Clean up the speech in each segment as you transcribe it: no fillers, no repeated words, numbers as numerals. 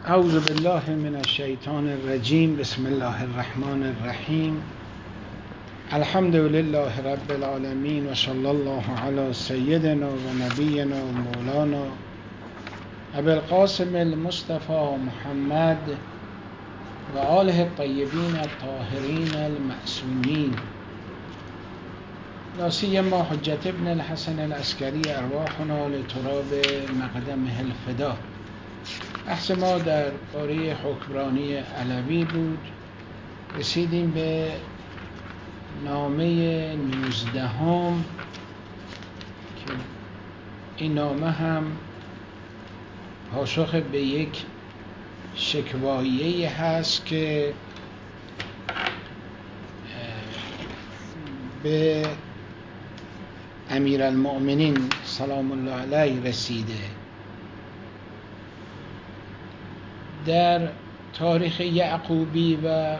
اعوذ بالله من الشیطان الرجیم. بسم الله الرحمن الرحیم. الحمد لله رب العالمین و صلی الله علی سیدنا و نبینا و مولانا ابی القاسم المصطفى محمد و آله الطیبین الطاهرین المعصومین، لا سیما حجت ابن الحسن العسکری ارواحنا لتراب مقدمه الفدا. بحث ما در باره حکمرانی علوی بود. رسیدیم به نامه 19 که این نامه هم پاسخ به یک شکوایه‌ای هست که به امیرالمؤمنین سلام الله علیه رسیده. در تاریخ یعقوبی و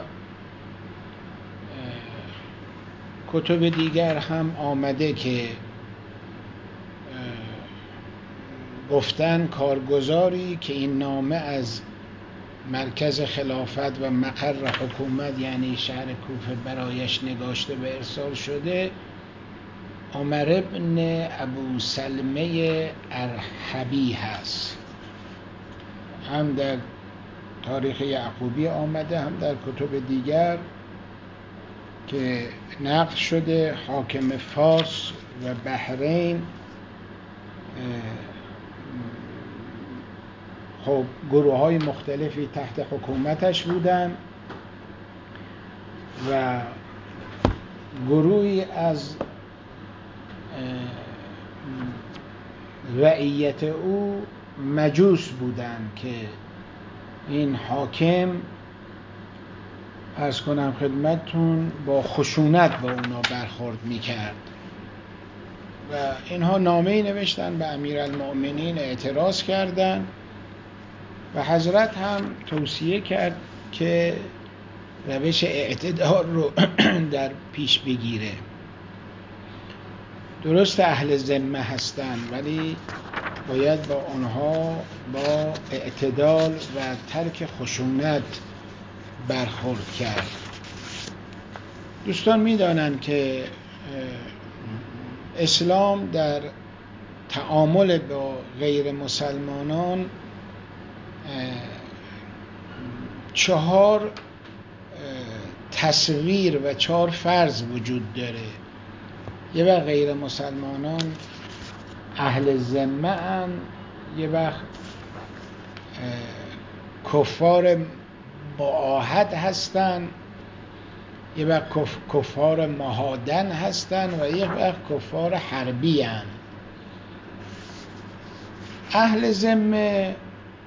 کتب دیگر هم آمده که گفتن کارگزاری که این نامه از مرکز خلافت و مقر حکومت یعنی شهر کوفه برایش نگاشته و ارسال شده عمر ابن ابو سلمه ارحبی هست. هم در تاریخ یعقوبی آمده هم در کتب دیگر که نقل شده. حاکم فارس و بحرین خب گروه های مختلفی تحت حکومتش بودن و گروهی از رعیت او مجوس بودن که این حاکم عرض کنم خدمتتون با خشونت با اونا برخورد میکرد و اینها نامه‌ای نوشتن به امیرالمؤمنین، اعتراض کردن و حضرت هم توصیه کرد که روش اعتدال رو در پیش بگیره. درست اهل ذمه هستن ولی باید با آنها با اعتدال و ترک خشونت برخورد کرد. دوستان میدانند که اسلام در تعامل با غیر مسلمانان 4 تصویر و 4 فرض وجود داره. یه وقت غیر مسلمانان اهل ذمه ان، یه وقت کفار معاهد هستن، یه وقت کفار مهادن هستن و یه وقت کفار حربی هن. اهل ذمه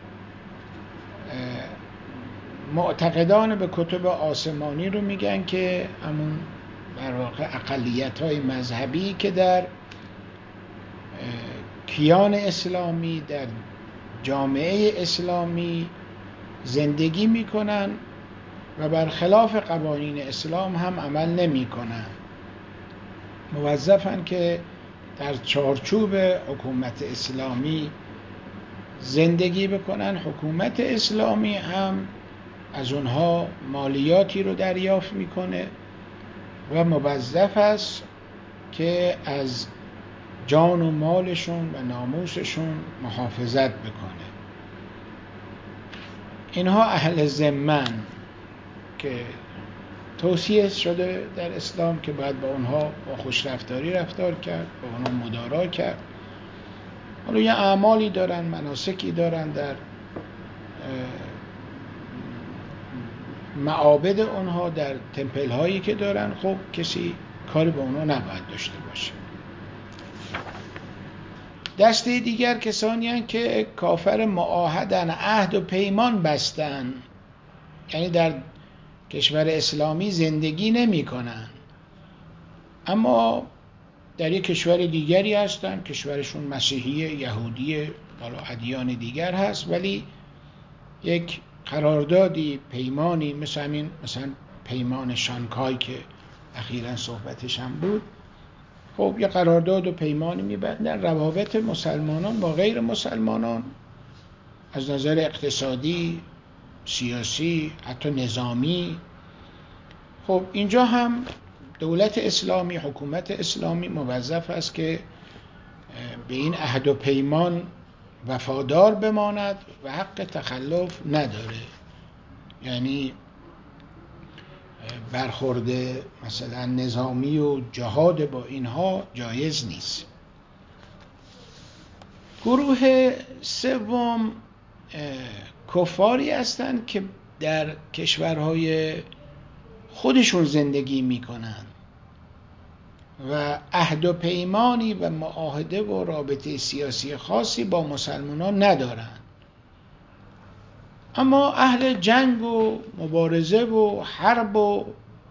معتقدان به کتب آسمانی رو میگن که همون در واقع اقلیت‌های مذهبی که در کیان اسلامی در جامعه اسلامی زندگی میکنن و برخلاف قوانین اسلام هم عمل نمیکنن. موظفن که در چارچوب حکومت اسلامی زندگی بکنن. حکومت اسلامی هم از اونها مالیاتی رو دریافت میکنه و موظف است که از جان و مالشون و ناموسشون محافظت بکنه. اینها اهل ذمه‌ن که توصیه شده در اسلام که باید با اونها با خوشرفتاری رفتار کرد، با اونها مدارا کرد. حالا یه اعمالی دارن، مناسکی دارن در معابد اونها، در تمپل هایی که دارن. خب کسی کاری با اونها نباید داشته باشه. دسته دیگر کسانی هستند که کافر معاهدن، عهد و پیمان بستن، یعنی در کشور اسلامی زندگی نمی کنن اما در یک کشور دیگری هستن، کشورشون مسیحیه، یهودیه، حالا ادیان دیگر هست، ولی یک قراردادی، پیمانی مثلا پیمان شانگهای که اخیراً صحبتش هم بود، خب یه قرارداد و پیمانی می‌بندن. روابط مسلمانان با غیر مسلمانان از نظر اقتصادی، سیاسی، حتی نظامی. خب اینجا هم دولت اسلامی، حکومت اسلامی موظف است که به این عهد و پیمان وفادار بماند و حق تخلف نداره. یعنی برخورد مثلا نظامی و جهاد با اینها جایز نیست. گروه سوم کفاری هستند که در کشورهای خودشون زندگی میکنن و عهد و پیمانی و معاهده و رابطه سیاسی خاصی با مسلمانان ندارن، اما اهل جنگ و مبارزه و حرب و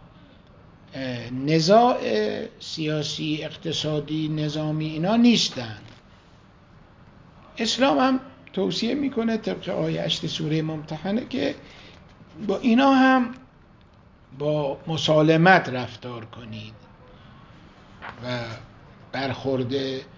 نزاع سیاسی، اقتصادی، نظامی اینا نیستن. اسلام هم توصیه میکنه طبق آیه 8 سوره ممتحنه که با اینا هم با مسالمت رفتار کنید و برخورد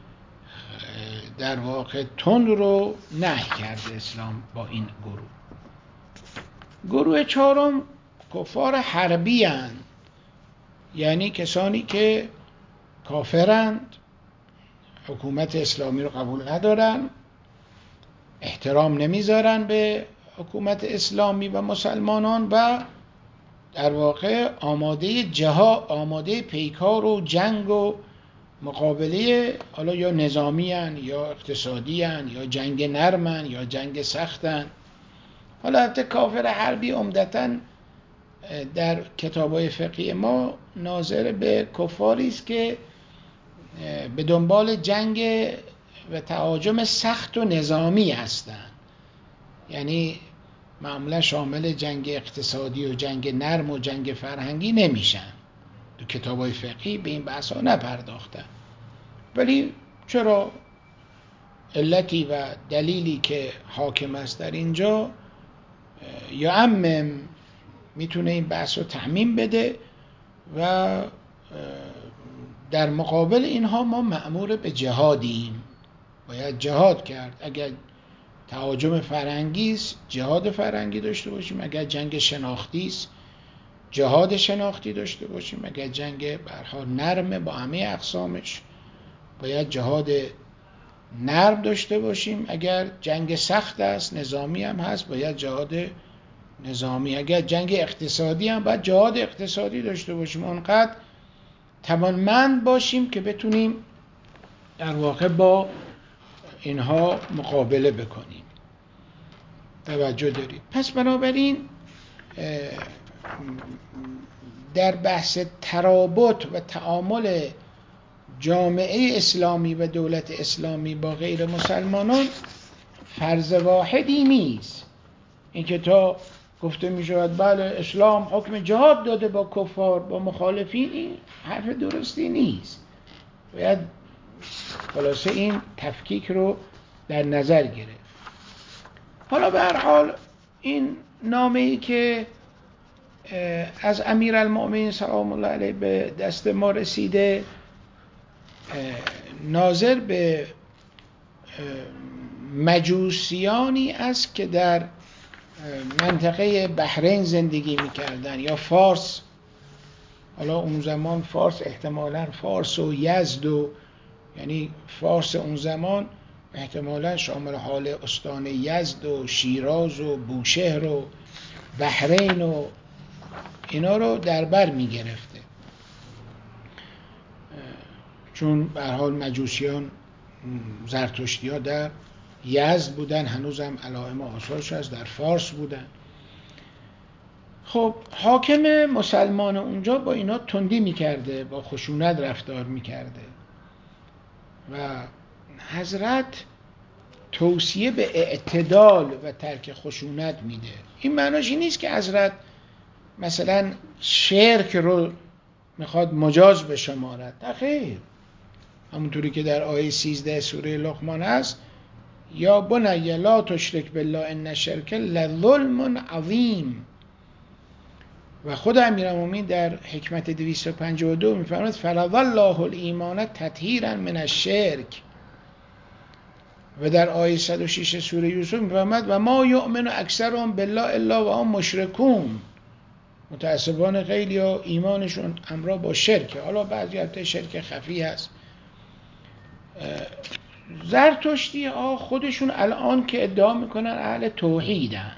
در واقع تند رو نهی کرده اسلام با این گروه. گروه چهارم کفار حربی هستند، یعنی کسانی که کافرند، حکومت اسلامی رو قبول ندارن، احترام نمیذارن به حکومت اسلامی و مسلمانان و در واقع آماده جهاد، آماده پیکار و جنگ و مقابله، حالا یا نظامی هن یا اقتصادی هن یا جنگ نرمن یا جنگ سختن. حالا حتی کافر حربی عمدتاً در کتاب‌های فقهی ما ناظر به کفاری است که به دنبال جنگ و تهاجم سخت و نظامی هستند، یعنی معمولا شامل جنگ اقتصادی و جنگ نرم و جنگ فرهنگی نمیشن. تو کتاب‌های فقهی به این بحث‌ها نپرداختن، ولی چرا علتی و دلیلی که حاکم است در اینجا یا عمم میتونه این بحث رو تعمیم بده و در مقابل اینها ما مأمور به جهادیم، باید جهاد کرد. اگر تهاجم فرهنگی است جهاد فرهنگی داشته باشیم، اگر جنگ شناختی است جهاد شناختی داشته باشیم، اگر جنگ به هر حال نرمه با همه اقسامش باید جهاد نرم داشته باشیم، اگر جنگ سخت است نظامی هم هست باید جهاد نظامی، اگر جنگ اقتصادی هم باید جهاد اقتصادی داشته باشیم، اونقدر توانمند باشیم که بتونیم در واقع با اینها مقابله بکنیم. توجه دارید؟ پس بنابراین در بحث ترابط و تعامل جامعه اسلامی و دولت اسلامی با غیر مسلمانان فرض واحدی نیست. اینکه تا گفته می شود بله اسلام حکم جهاد داده با کفار با مخالفین، این حرف درستی نیست. باید خلاصه این تفکیک رو در نظر گرفت. حالا به هر حال این نامه‌ای که از امیرالمؤمنین سلام الله علیه به دست ما رسیده ناظر به مجوسیانی است که در منطقه بحرین زندگی می‌کردند یا فارس. حالا اون زمان فارس احتمالاً فارس و یزد و یعنی فارس اون زمان احتمالاً شامل حال استان یزد و شیراز و بوشهر و بحرین و اینا رو در بر می‌گرفته، چون به هر حال مجوسیان زرتشتی‌ها در یزد بودن، هنوزم علائم آثارش هست در فارس بودن. خب حاکم مسلمان اونجا با اینا تندی میکرده، با خشونت رفتار میکرده و حضرت توصیه به اعتدال و ترک خشونت میده. این معناش این نیست که حضرت مثلا شرک رو میخواد مجاز بشمارد، نه خیر. همونطوری که در آیه 13 سوره لقمان هست یا بنی لا تشرک بالله ان الشرک لظلم عظیم. و خود امیرالمومنین در حکمت 252 میفرماید فرض الله الایمان تطهیرا من الشرک و در آیه 106 سوره یوسف می‌فرماد و ما یؤمن اکثرهم بالله الا و هم مشرکون. متاسفانه خیلی ها ایمانشون همراه با شرکه. حالا بعضی البته شرک خفی هست. زرتشتی ها خودشون الان که ادعا میکنن اهل توحیدن،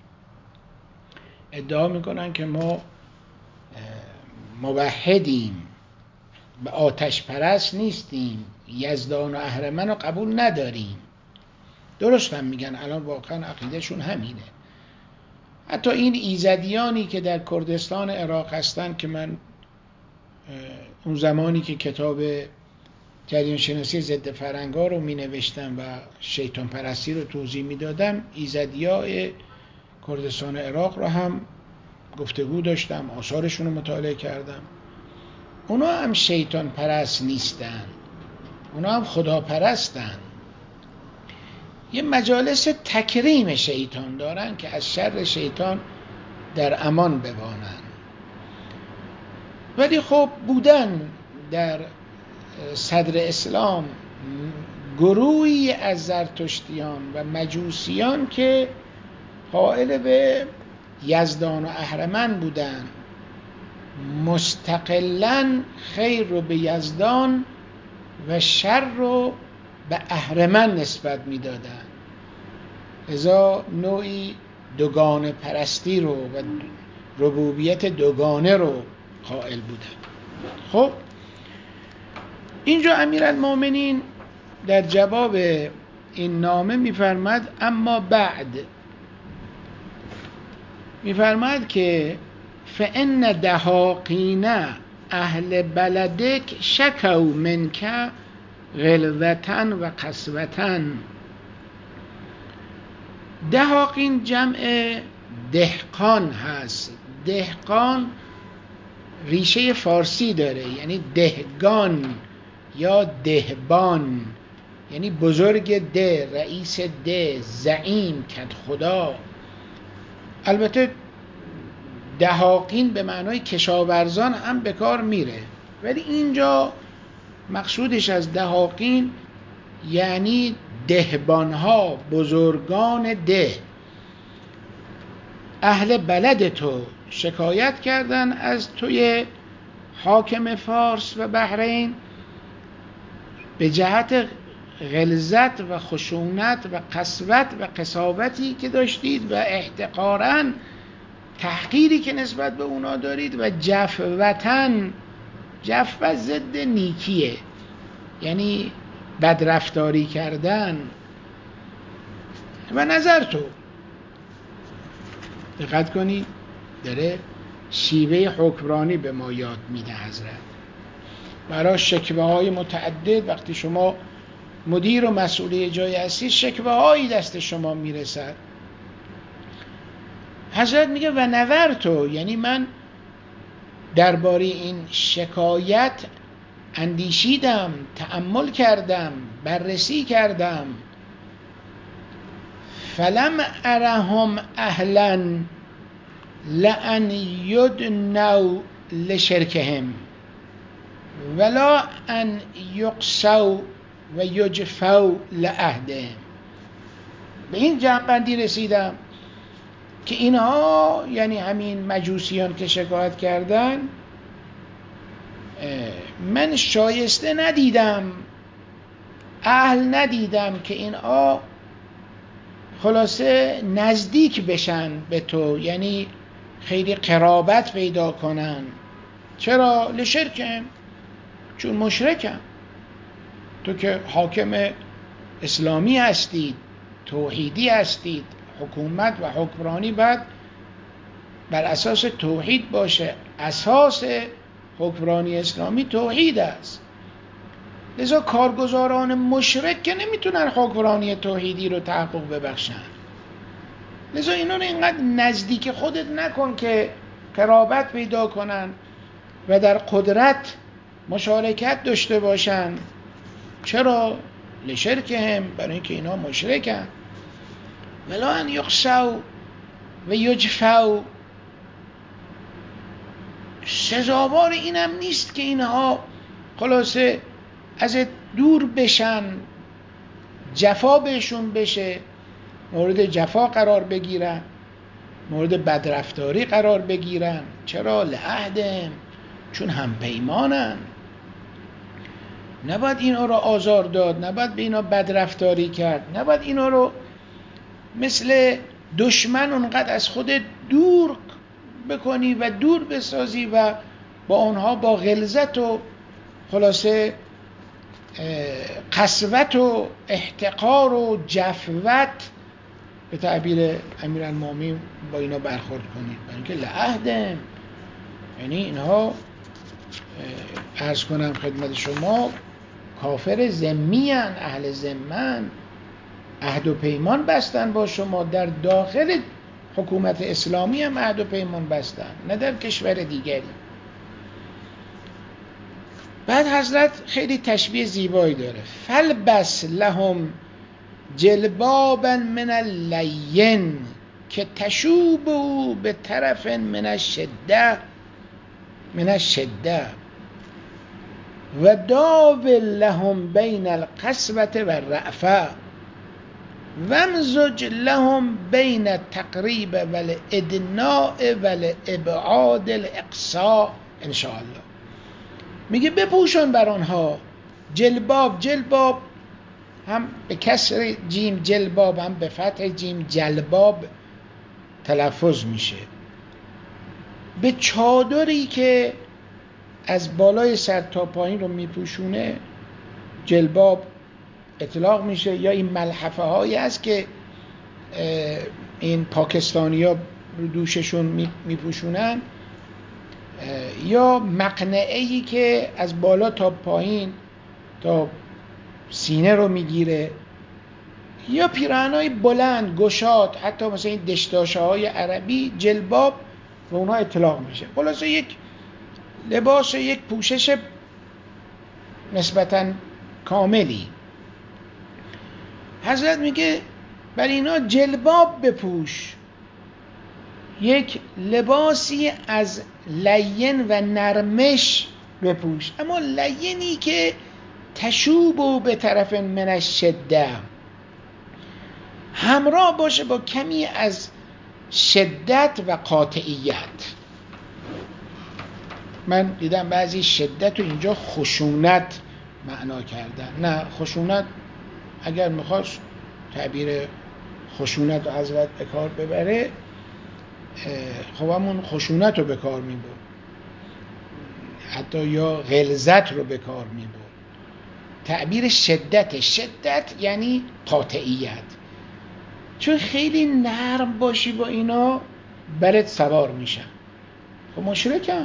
ادعا میکنن که ما موحدیم و آتش پرست نیستیم، یزدان و اهرمن رو قبول نداریم. درست هم میگن، الان واقعا عقیدهشون همینه. حتی این ایزدیانی که در کردستان عراق هستن که من اون زمانی که کتاب جریان شناسی ضد فرنگا رو می نوشتم و شیطان پرستی رو توضیح می دادم، ایزدیای کردستان عراق رو هم گفتگو داشتم، آثارشون رو مطالعه کردم. اونا هم شیطان پرست نیستن، اونا هم خدا پرستن. یه مجالس تکریم شیطان دارن که از شر شیطان در امان بمانن. ولی خب بودن در صدر اسلام گروهی از زرتشتیان و مجوسیان که قائل به یزدان و اهرمن بودن، مستقلاً خیر رو به یزدان و شر رو به اهرمن نسبت میدادن. لذا نوعی دوگانه پرستی رو و ربوبیت دوگانه رو قائل بودن. خب اینجا امیرالمومنین در جواب این نامه میفرماد اما بعد، میفرماد که فإن دهاقین اهل بلدک شکوا منک غلظة و قسوة. دهاقین جمع دهقان هست. دهقان ریشه فارسی داره، یعنی دهگان یا دهبان، یعنی بزرگ ده، رئیس ده، زعیم، کدخدا. البته دهاقین به معنای کشاورزان هم به کار میره، ولی اینجا مقصودش از دهاقین یعنی دهبانها، بزرگان ده. اهل بلد تو شکایت کردن از توی حاکم فارس و بحرین به جهت غلظت و خشونت و قسوت و قساوتی که داشتید و احتقاراً تحقیری که نسبت به اونا دارید و جفوتن. جفوت ضد نیکیه، یعنی بدرفتاری کردن. و نظر تو دقت کنید داره شیوه حکمرانی به ما یاد میده حضرت. برای شکوه های متعدد وقتی شما مدیر و مسئول جایی هستید شکوه هایی دست شما میرسد. حضرت میگه و نظر تو، یعنی من درباره این شکایت اندیشیدم، تأمل کردم، بررسی کردم. فلم ارهم اهلا لان یدنوا لشرکهم ولا ان یقسوا و یجفوا لعهدهم. به این جمع‌بندی رسیدم که اینها، یعنی همین مجوسیان که شکایت کردن، من شایسته ندیدم، اهل ندیدم که اینها خلاصه نزدیک بشن به تو، یعنی خیلی قرابت پیدا کنن. چرا؟ لشرکم، چون مشرکم. تو که حاکم اسلامی هستید، توحیدی هستید، حکومت و حکمرانی باید بر اساس توحید باشه. اساس حکمرانی اسلامی توحید است. لذا کارگزاران مشرک که نمیتونن حکمرانی توحیدی رو تحقق ببخشن. لذا اینا رو اینقدر نزدیک خودت نکن که قرابت پیدا کنن و در قدرت مشارکت داشته باشن. چرا؟ لشرکهم، برای اینکه اینا مشرکن. ولا ان یقسوا و یجفوا، سزاوار اینم نیست که اینها خلاصه از دور بشن، جفا بهشون بشه، مورد جفا قرار بگیرن، مورد بدرفتاری قرار بگیرن. چرا؟ لعهدهم، چون هم پیمانن. نباید اینا رو آزار داد، نباید به اینا بدرفتاری کرد، نباید اینا رو مثل دشمن اونقدر از خودت دور بکنی و دور بسازی و با اونها با غلظت و خلاصه قسوت و احتقار و جفوت به تعبیر امیرالمومنین با اینا برخورد کنید. برای اینکه لعهدهم، یعنی اینها عرض کنم خدمت شما کافر ذمی ان، اهل ذمن، عهد و پیمان بستن با شما. در داخل حکومت اسلامی هم عهد و پیمان بستن، نه در کشور دیگری. بعد حضرت خیلی تشبیه زیبایی داره، فلبس لهم جلبابا من اللین که تشوب به طرف من الشده و داول لهم بین القسوة و الرأفة وامزج لهم بین التقریب و الادناء و الابعاد الاقصاء انشاءالله. میگه بپوشون بر آنها جلباب. جلباب هم به کسر جیم جلباب، هم به فتح جیم جلباب تلفظ میشه. به چادری که از بالای سر تا پایین رو میپوشونه جلباب اطلاق میشه، یا این ملحفه هایی هست که این پاکستانی ها رو دوششون میپوشونن، یا مقنعه‌ای که از بالا تا پایین تا سینه رو میگیره، یا پیراهن‌های بلند گشاد، حتی مثلا این دشداشه‌های عربی جلباب به اونها اطلاق میشه. خلاصه یک لباس، یک پوشش نسبتاً کاملی. حضرت میگه بر اینا جلباب بپوش، یک لباسی از لین و نرمش بپوش، اما لینی که تشوب به طرف من الشده، همراه باشه با کمی از شدت و قاطعیت. من دیدم بعضی شدت رو اینجا خشونت معنا کردن. نه، خشونت اگر میخواد تعبیر خشونت رو حضرت به کار ببره، خب همون خشونت رو به کار میبرد، حتی یا غلظت رو به کار میبرد. تعبیر شدت یعنی قاطعیت. چون خیلی نرم باشی با اینا برات سوار میشن. خب مشرکن.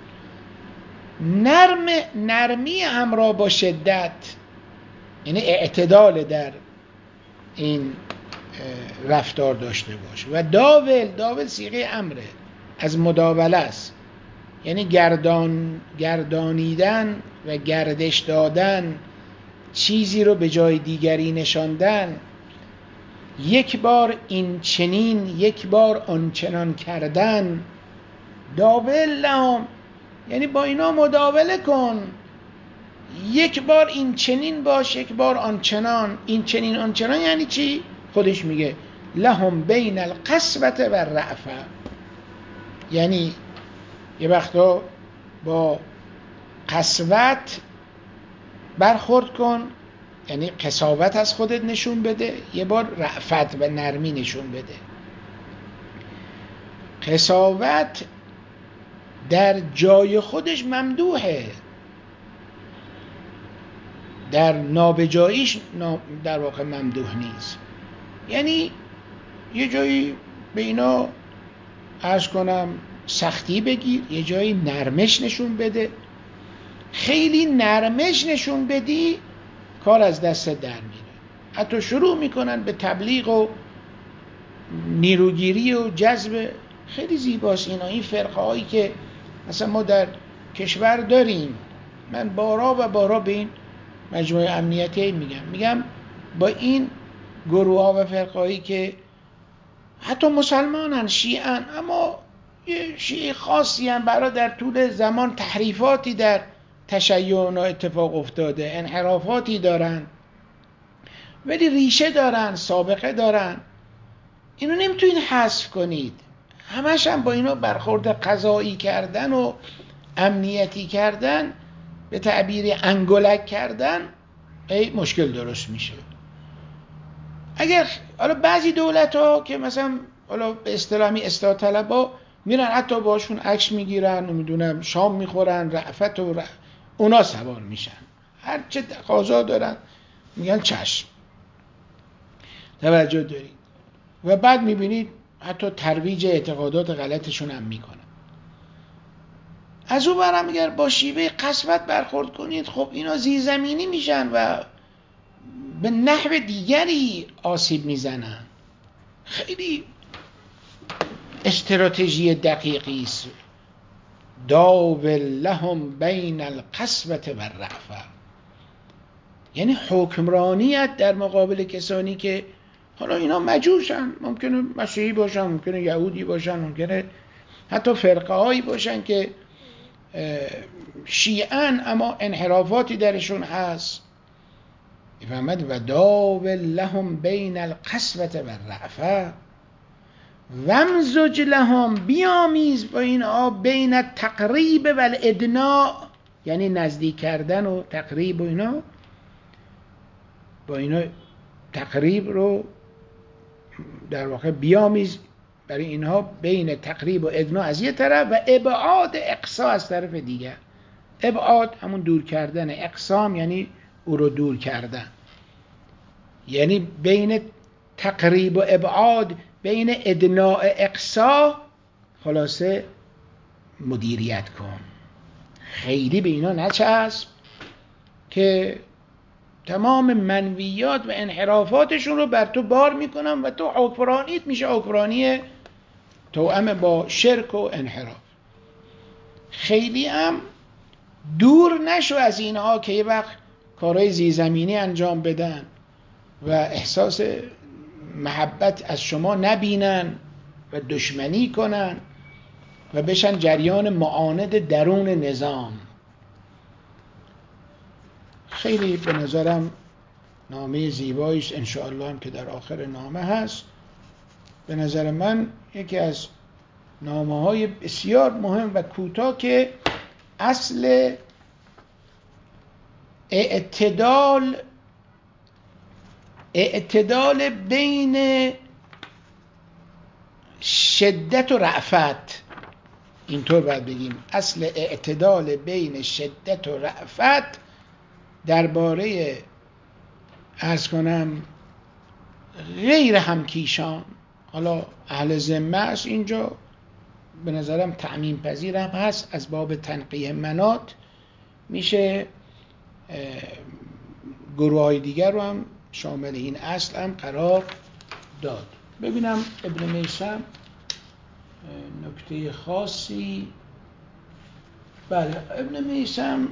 نرمی همراه با شدت یعنی اعتدال در این رفتار داشته باش. و داول صیغه امره، از مداوله است، یعنی گردانیدن و گردش دادن، چیزی رو به جای دیگری نشاندن، یک بار این چنین یک بار آنچنان کردن. داول لهم یعنی با اینا مداوله کن، یک بار این چنین باش، یک بار آنچنان. این چنین آنچنان یعنی چی؟ خودش میگه لهم بین القسوة و الرأفة، یعنی یه وقتا با قسوت برخورد کن، یعنی قساوت از خودت نشون بده، یه بار رأفت و نرمی نشون بده. قساوت در جای خودش ممدوحه، در نابجاییش در واقع ممدوح نیست. یعنی یه جایی به اینا عرض کنم سختی بگیر، یه جایی نرمش نشون بده. خیلی نرمش نشون بدی کار از دست در میره، حتی شروع میکنن به تبلیغ و نیروگیری و جذب. خیلی زیباست اینا، این فرقه هایی که مثلا ما در کشور داریم. من بارا به این مجموعه امنیتی میگم با این گروه ها و فرقه هایی که حتی مسلمانن، شیعن، اما یه شیعه خاصی هم برای در طول زمان تحریفاتی در تشیع اتفاق افتاده، انحرافاتی دارن. ولی ریشه دارن، سابقه دارن. اینو نمیتونید حذف کنید. همش هم با اینا برخورد قضایی کردن و امنیتی کردن، به تعبیر انگولک کردن، مشکل درست میشه. اگر حالا بعضی دولت‌ها که مثلا حالا به اصطلاحی اصلاح طلبا میرن حتی باشون عکس میگیرن، نمیدونم شام میخورن، رأفت و اونا سوار میشن، هر چه تقاضا دارن میگن چشم، توجه دارید. و بعد میبینید حتی ترویج اعتقادات غلطشون هم میکنن. از اون برم اگر با شیوه قسوت برخورد کنید، خب اینا زیرزمینی میشن و به نحو دیگری آسیب میزنن. خیلی استراتژی دقیقی است. داول لهم بین القسوة و الرأفة، یعنی حکمرانیت در مقابل کسانی که حالا اینا مجوسن، ممکنه مسیحی باشن، ممکنه یهودی باشن، ممکنه حتی فرقه هایی باشن که شیعن اما انحرافاتی درشون هست. فهمد؟ و داول لهم بین القسوة و الرأفة وامزج لهم، بیامیز با اینها بین التقریب و الادناء، یعنی نزدیک کردن و تقریب و اینا. با اینا تقریب رو در واقع بیامیز برای اینها بین تقریب و ادنا از یه طرف و ابعاد اقصا از طرف دیگر. ابعاد همون دور کردن، اقسام یعنی او رو دور کردن، یعنی بین تقریب و ابعاد، بین ادناء اقصا، خلاصه مدیریت کن. خیلی به اینا نچسب که تمام منویات و انحرافاتشون رو بر تو بار میکنن و تو حکمرانیت میشه حکمرانی توأم با شرک و انحراف. خیلی هم دور نشو از اینها که یه وقت کارهای زیرزمینی انجام بدن و احساس محبت از شما نبینن و دشمنی کنن و بشن جریان معاند درون نظام. خیلی به نظرم نامه زیباییش انشاءالله هم که در آخر نامه هست، به نظر من یکی از نامه‌های بسیار مهم و کوتاه که اصل اعتدال بین شدت و رأفت، اینطور باید بگیم، اصل اعتدال بین شدت و رأفت درباره عرض کنم غیر همکیشان. حالا اهل ذمه است اینجا به نظرم تعمیم پذیر هم هست، از باب تنقیح مناط میشه گروه های دیگر رو هم شامل این اصل هم قرار داد. ببینم ابن میثم نکته خاصی. بله، ابن میثم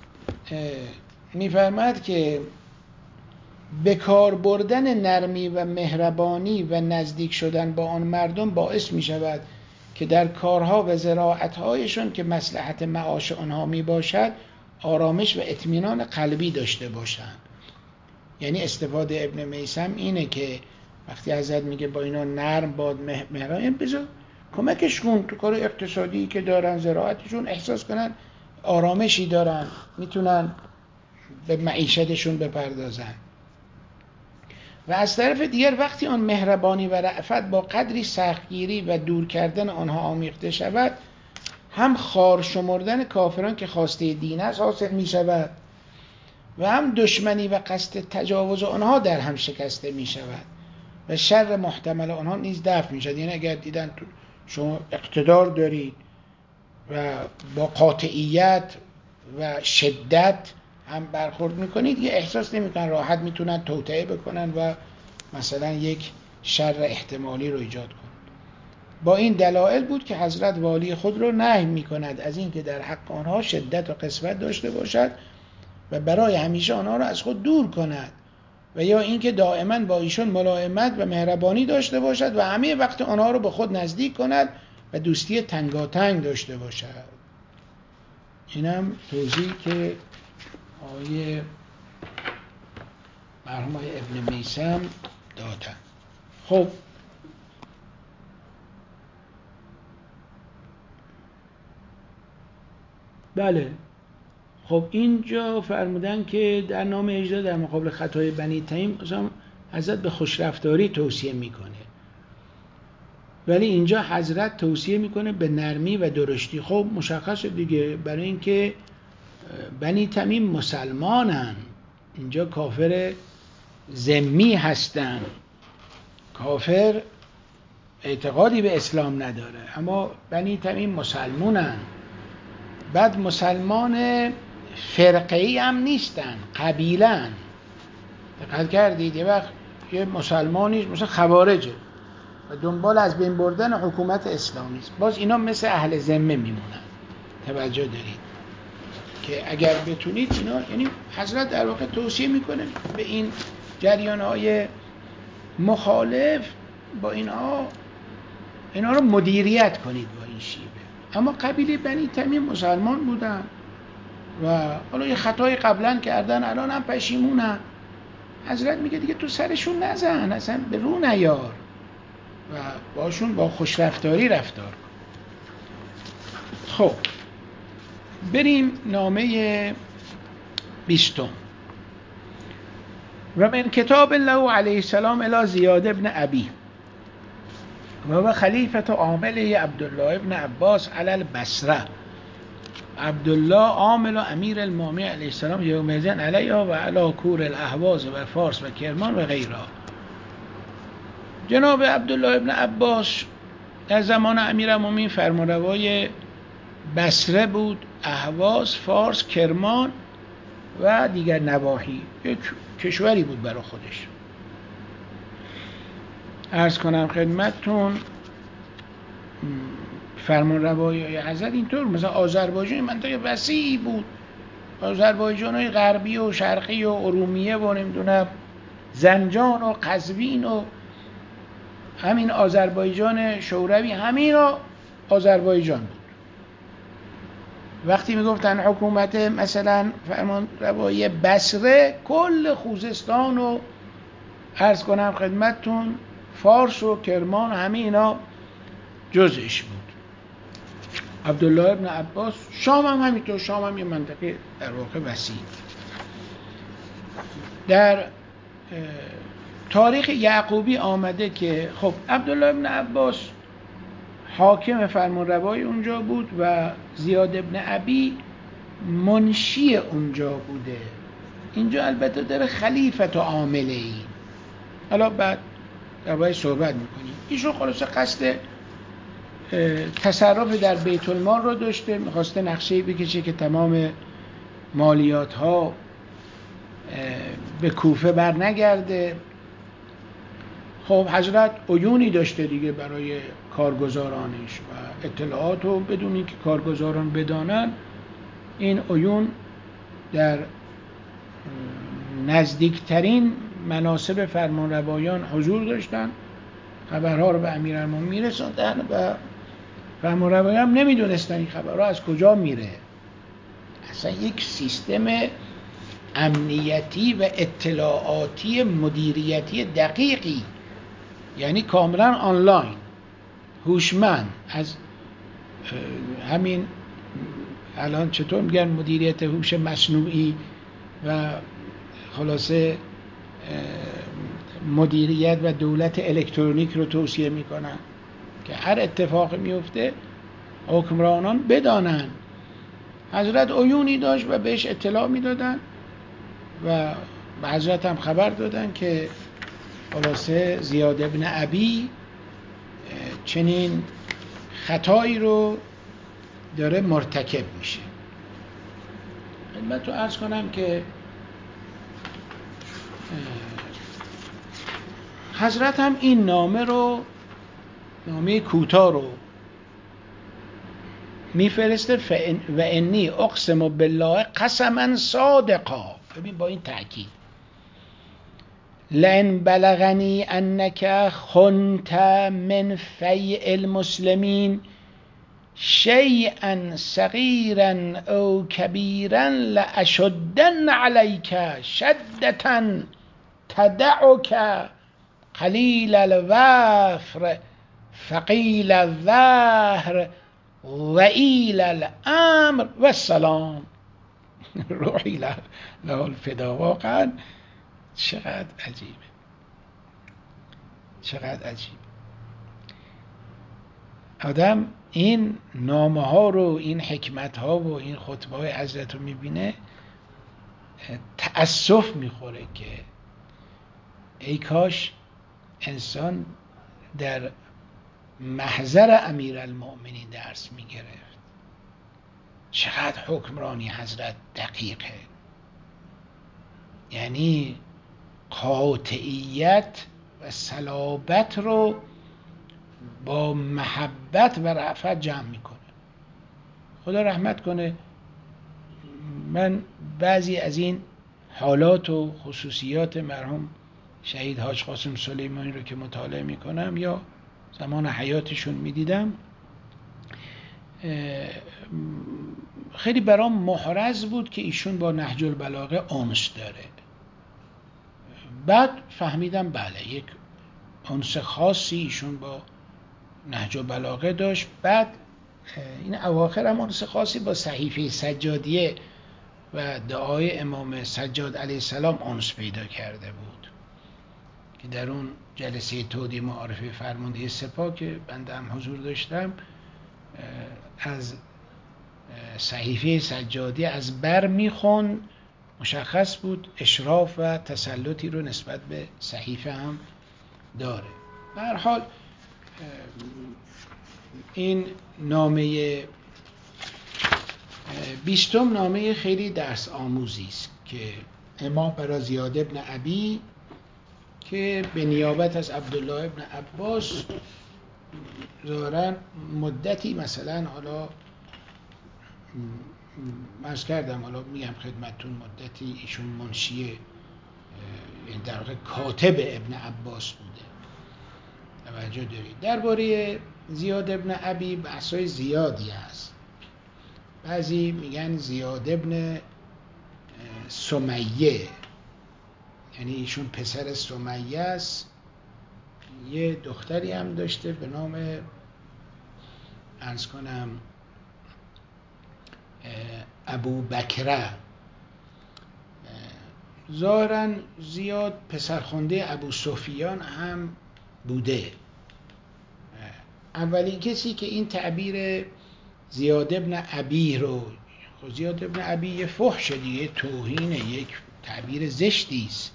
میفرماد که به کار بردن نرمی و مهربانی و نزدیک شدن با آن مردم باعث می شود که در کارها و زراعتهایشون که مصلحت معاش آنها می باشد آرامش و اطمینان قلبی داشته باشند. یعنی استفاده ابن میثم اینه که وقتی حضرت میگه با اینا نرم باد مهربان، یعنی بذار کمکش کن تو کار اقتصادی که دارن، زراعتشون احساس کنن آرامشی دارن، میتونن به معیشتشون بپردازن. و از طرف دیگر وقتی آن مهربانی و رأفت با قدری سختگیری و دور کردن آنها آمیخته شود، هم خار شمردن کافران که خواسته دین است حاصل می شود و هم دشمنی و قصد تجاوز آنها در هم شکسته می شود و شر محتمل آنها نیز دفع می شود. یعنی اگر دیدن شما اقتدار دارید و با قاطعیت و شدت هم برخورد میکنید، یه احساس نمیکنن راحت میتونن توطئه بکنن و مثلا یک شر احتمالی رو ایجاد کنن. با این دلایل بود که حضرت والی خود رو نهی میکند از این که در حق آنها شدت و قسوت داشته باشد و برای همیشه آنها را از خود دور کند، و یا اینکه دائما با ایشون ملائمت و مهربانی داشته باشد و همه وقت آنها رو به خود نزدیک کند و دوستی تنگاتنگ داشته باشد. اینم توضیحی که آیه مرحوم ابن میثم دادن. خب بله، خب اینجا فرمودن که در نام اجرا در مقابل خطای بنی تمیم حضرت به خوشرفتاری توصیه میکنه، ولی اینجا حضرت توصیه میکنه به نرمی و درشتی. خب مشخصه دیگه، برای اینکه بنی تمیم مسلمانن، اینجا کافر ذمی هستن، کافر اعتقادی به اسلام نداره، اما بنی تمیم مسلمونن. بعد مسلمان فرقه‌ای هم نیستن، قبیله‌ان. دقت کردید یه وقت یه مسلمانی مثلا خوارجه و دنبال از بین بردن حکومت اسلامی است، باز اینا مثل اهل ذمه میمونن. توجه دارید که اگر بتونید اینا، یعنی حضرت در واقع توصیه میکنه به این جریان‌های مخالف با اینا رو مدیریت کنید با این شیوه. اما قبیله بنی تمیم مسلمان بودن و حالا یه خطای قبلا کردن، الان هم پشیمونن. حضرت میگه دیگه تو سرشون نزن، اصلا به رو نیار و باشون با خوشرفتاری رفتار کن. خب بریم نامه 20. و من کتاب الله علیه السلام الی زیاد ابن ابی و خلیفة عامله عبدالله ابن عباس علی البصره. عبدالله عامل و امیر المؤمنین علیه السلام یومئذ علیها و علی کور الاهواز و فارس و کرمان و غیرها. جناب عبدالله ابن عباس در زمان امیرالمؤمنین فرمانروای بصره بود، اهواز، فارس، کرمان و دیگر نواحی. یک کشوری بود برای خودش. عرض کنم خدمتتون فرمانروایی حضرت اینطور، مثلا آذربایجان منطقه وسیعی بود، آذربایجان‌های غربی و شرقی و ارومیه و نمیدونم زنجان و قزوین و همین آذربایجان شوروی، همین آذربایجان بود. وقتی میگفتن حکومت مثلا فرمانروایی بصره، کل خوزستان و عرض کنم خدمتتون فارس و کرمان همه اینا جزش بود. عبدالله ابن عباس، شام هم همینطور، شام هم یه منطقه در واقع وسیع. در تاریخ یعقوبی آمده که خب عبدالله ابن عباس حاکم فرمانروای اونجا بود و زیاد ابن ابی منشی اونجا بوده. اینجا البته داره خلیفت و عامله ای، حالا بعد درباره صحبت میکنیم. ایشون خلاصه قصد تصرف در بیت المال رو داشته، میخواسته نقشه بکشه که تمام مالیات ها به کوفه بر نگرده. خب حضرت عیونی داشته دیگه برای کارگزارانش و اطلاعات رو بدون اینکه کارگزاران بدانن، این عیون در نزدیکترین مناصب فرمانروایان حضور داشتن، خبرها رو به امیرالمومنین میرسوندن و فرمانروایان هم نمیدونستن این خبرها از کجا میره. اصلا یک سیستم امنیتی و اطلاعاتی مدیریتی دقیقی، یعنی کاملا آنلاین، هوشمند. از همین الان چطور میگن مدیریت هوش مصنوعی و خلاصه مدیریت و دولت الکترونیک رو توصیه میکنن که هر اتفاق میفته حکمرانان بدانن. حضرت عیونی داشت و بهش اطلاع میدادن و به حضرت هم خبر دادن که خلاصه زیاد ابن ابی چنین خطایی رو داره مرتکب میشه. خدمت رو عرض کنم که حضرت هم این نامه کوتاه رو میفرسته و انی اقسم بالله قسما صادقا. ببین با این تأکید، لئن بلغنی انک خنت من فیء المسلمین شیئا صغیرا او کبیرا لاشدن علیک شدة تدعک قلیل الوفر ثقیل الظهر ضئیل الامر و السلام. روحی له الفدا. واقعا چقدر عجیبه، چقدر عجیب. آدم این نامه ها رو، این حکمت ها و این خطبه های حضرت رو میبینه تأسف میخوره که ای کاش انسان در محضر امیرالمؤمنین درس میگرفت. چقدر حکمرانی حضرت دقیقه، یعنی قاطعیت و صلابت رو با محبت و رأفت جمع میکنه. خدا رحمت کنه. من بعضی از این حالات و خصوصیات مرحوم شهید حاج قاسم سلیمانی رو که مطالعه میکنم یا زمان حیاتشون میدیدم، خیلی برام محرز بود که ایشون با نهج البلاغه انس داره. بعد فهمیدم بله، یک انس خاصی ایشون با نهج البلاغه داشت. بعد این اواخر هم انس خاصی با صحیفه سجادیه و دعای امام سجاد علیه السلام انس پیدا کرده بود که در اون جلسه تودیع معارفه فرمانده سپاه که بنده هم حضور داشتم، از صحیفه سجادی از بر میخون، مشخص بود اشراف و تسلطی رو نسبت به صحیفه هم داره. به هر حال این نامه 20 نامه خیلی درس آموزی است که امام برای زیاد ابن ابی که به نیابت از عبدالله ابن عباس ظاهراً مدتی، مثلا حالا عرض کردم، حالا میگم خدمتتون، مدتی ایشون منشی در واقع کاتب ابن عباس بوده. توجه دارید. درباره زیاد ابن ابی بحثای زیادی هست. بعضی میگن زیاد ابن سمیه، یعنی ایشون پسر سمیه است. یه دختری هم داشته به نام عرض کنم ابو بکره. ظاهراً زیاد پسرخوانده ابو سفیان هم بوده. اولین کسی که این تعبیر زیاد ابن ابی رو، زیاد ابن ابی یه فحش دیگه، توهینه، یک تعبیر زشتی است.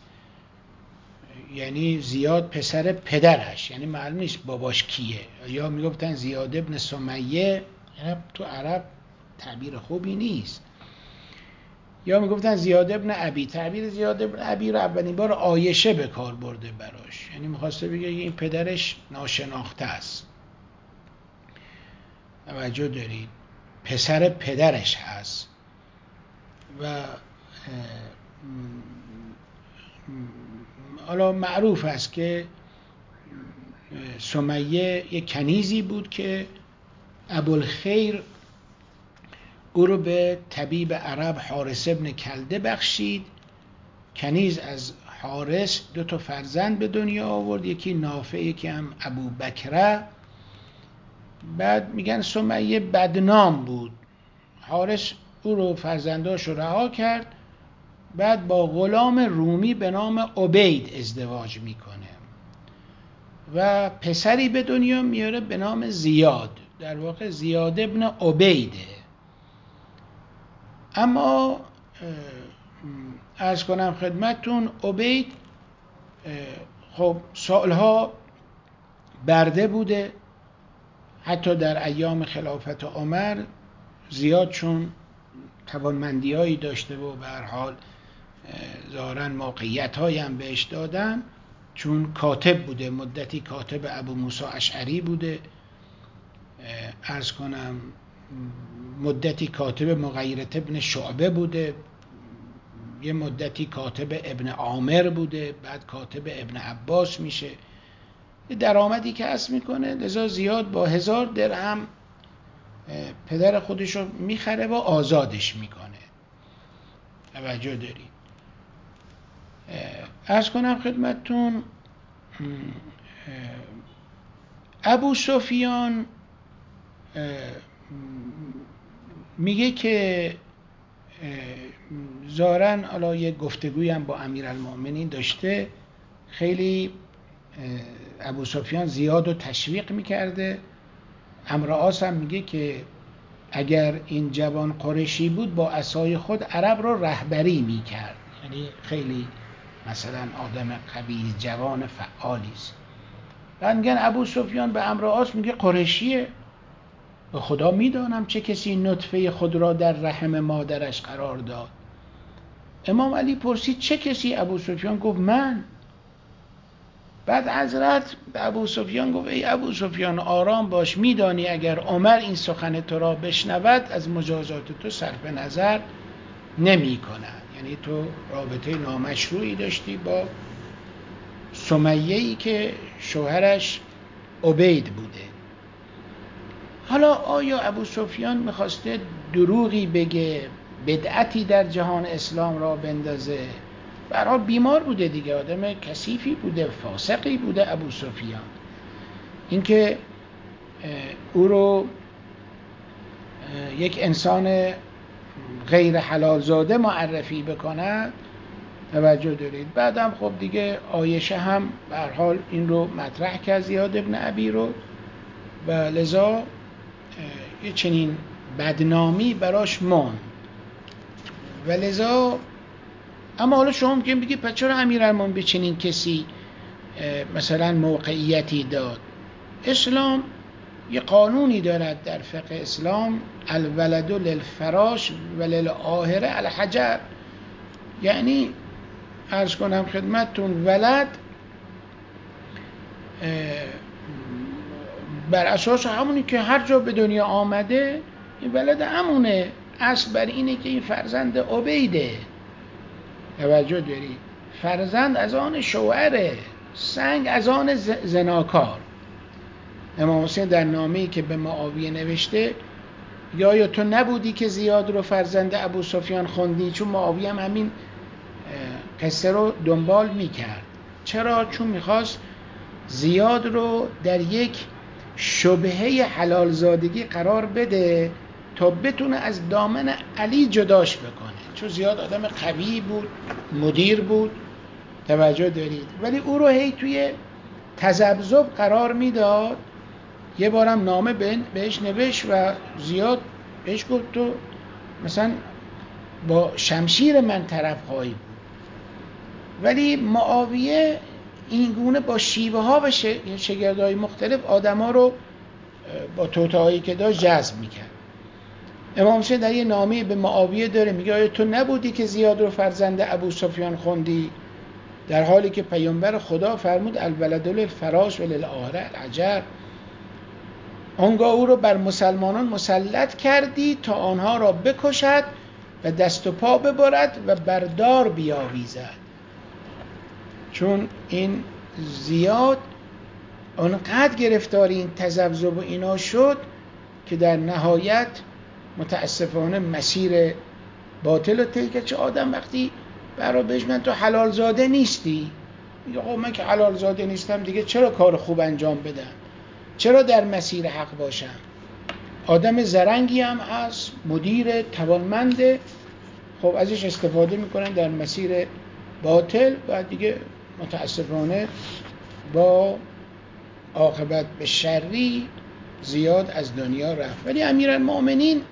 یعنی زیاد پسر پدرش، یعنی معلوم نیست باباش کیه. یا میگفتن زیاد ابن سمیه، یعنی تو عرب تعبیر خوبی نیست. یا میگفتن زیاد ابن ابی. تعبیر زیاد ابن ابی رو اولین بار عایشه به کار برده براش، یعنی میخواسته بگه این پدرش ناشناخته است. توجه دارید، پسر پدرش هست. و حالا معروف است که سمیه یک کنیزی بود که ابوالخیر او رو به طبیب عرب حارث ابن کلده بخشید. کنیز از حارث 2 فرزند به دنیا آورد، یکی نافع، یکی هم ابو بکره. بعد میگن سمیه بدنام بود. حارث او رو، فرزنداش رو رها کرد. بعد با غلام رومی به نام عبید ازدواج میکنه و پسری به دنیا میاره به نام زیاد. در واقع زیاد ابن عبیده. اما عرض کنم خدمتون، عبید خب سالها برده بوده. حتی در ایام خلافت عمر زیاد چون توانمندی‌هایی داشته و به هر حال ظاهراً موقعیت‌هایی هم بهش دادن، چون کاتب بوده، مدتی کاتب ابو موسی اشعری بوده، عرض کنم مدتی کاتب مغیرة ابن شعبه بوده، یه مدتی کاتب ابن عامر بوده، بعد کاتب ابن عباس میشه. درآمدی کسب میکنه. لذا زیاد با 1000 درهم پدر خودش رو میخره و آزادش میکنه. توجه داری. عرض کنم خدمتتون ابو سفیان میگه که ظاهراً حالا یک گفتگویی هم با امیرالمؤمنین داشته، خیلی ابو سفیان زیاد و تشویق میکرده. عمرو عاص هم میگه که اگر این جوان قریشی بود با عصای خود عرب رو رهبری میکرد، یعنی خیلی مثلا آدم قوی جوان فعالی است. بعد میگن ابو سفیان به عمرو عاص میگه قریشیه، به خدا میدانم چه کسی نطفه خود را در رحم مادرش قرار داد. امام علی پرسید چه کسی؟ ابو سفیان گفت من. بعد حضرت به ابو سفیان گفت ای ابو سفیان آرام باش، میدانی اگر عمر این سخن تو را بشنود از مجازات تو صرف نظر نمی کند. یعنی تو رابطه نامشروعی داشتی با سمیه‌ای که شوهرش عبید بوده. حالا آیا ابو سفیان میخواسته دروغی بگه، بدعتی در جهان اسلام را بندازه؟ به هر حال بیمار بوده دیگه، آدم کثیفی بوده، فاسقی بوده ابو سفیان. اینکه او رو یک انسان غیر حلال زاده معرفی بکنه، توجه دارید. بعدم خب دیگه عایشه هم به هر حال این رو مطرح کرد، زیاد ابن ابی رو، و لذا یه چنین بدنامی براش ماند و لذا. اما حالا شما ممکن بگید پس چرا امیرالمومنین به چنین کسی مثلا موقعیتی داد؟ اسلام یه قانونی دارد در فقه اسلام، الولد للفراش و للآهره الحجر. یعنی عرض کنم خدمتتون ولد بر اساس همونی که هر جا به دنیا آمده این ولد همونه، اصل بر اینه که این فرزند عبیده. توجه داری؟ فرزند از آن شوهره، سنگ از آن زناکار. امام حسین در نامه‌ای که به معاویه نوشته یا تو نبودی که زیاد رو فرزند ابو سفیان خوندی؟ چون معاویه هم همین قصه رو دنبال میکرد. چرا؟ چون میخواست زیاد رو در یک شبهه حلال زادگی قرار بده تا بتونه از دامن علی جداش بکنه، چون زیاد آدم قوی بود، مدیر بود، توجه دارید، ولی او رو هی توی تذبذب قرار میداد. یه بارم نامه بهش نوشت و زیاد بهش گفت تو مثلا با شمشیر من طرف خواهی بود. ولی معاویه این گونه با شیوه ها و شگردهای مختلف آدم ها رو با توطئه‌هایی که داشت جذب میکرد. امام حسین در یه نامه به معاویه داره میگه آیا تو نبودی که زیاد رو فرزند ابو سفیان خوندی؟ در حالی که پیامبر خدا فرمود الولد للفراش و للآهره الحجر. آنگاه او رو بر مسلمانان مسلط کردی تا آنها را بکشد و دست و پا ببرد و بردار بیاویزد. چون این زیاد اونقدر گرفتار این تذبذب و اینا شد که در نهایت متاسفانه مسیر باطل رو طی کرد. چه آدم وقتی برای بهش من تو حلال زاده نیستی، میگه خب من که حلال زاده نیستم دیگه چرا کار خوب انجام بدم، چرا در مسیر حق باشم؟ آدم زرنگی هم هست، مدیر توانمنده، خب ازش استفاده میکنن در مسیر باطل و دیگه متاسفانه با عاقبت به شری زیاد از دنیا رفت. ولی امیرالمؤمنین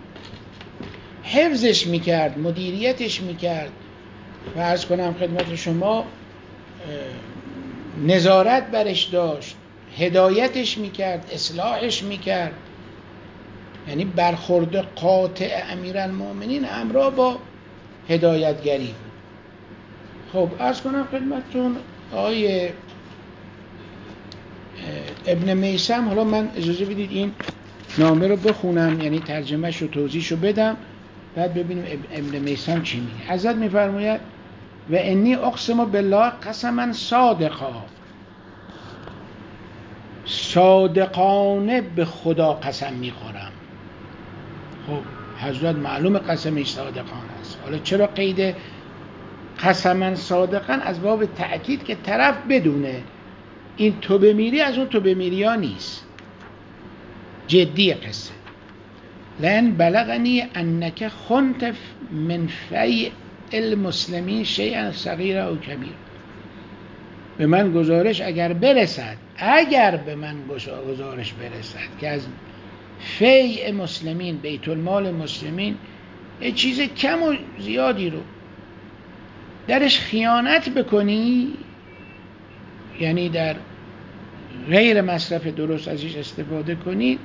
حفظش میکرد، مدیریتش میکرد و عرض کنم خدمت شما نظارت برش داشت، هدایتش میکرد، اصلاحش میکرد. یعنی برخورد قاطع امیرالمؤمنین همراه با هدایتگری بود. خب عرض کنم خدمتتون آقای ابن میثم، حالا من اجازه بدید این نامه رو بخونم، یعنی ترجمهش رو توضیحش رو بدم، بعد ببینیم ابن میثم چی میگه. حضرت میفرماید و انی اقسم بالله قسما صادقا، صادقانه به خدا قسم میخورم. خب حضرت معلوم قسمش صادقانه است، حالا چرا قید قسما صادقا از باب تأکید که طرف بدونه این تو بمیری از اون تو بمیری ها نیست، جدی قصه. لئن بلغنی انک خنت من فیء المسلمین شیئا صغیرا او کبیر. به من گزارش اگر برسد، اگر به من گزارش برسد که از فیء مسلمین، بیت المال مسلمین، یه چیز کم و زیادی رو درش خیانت بکنی، یعنی در غیر مصرف درست ازش استفاده کنید،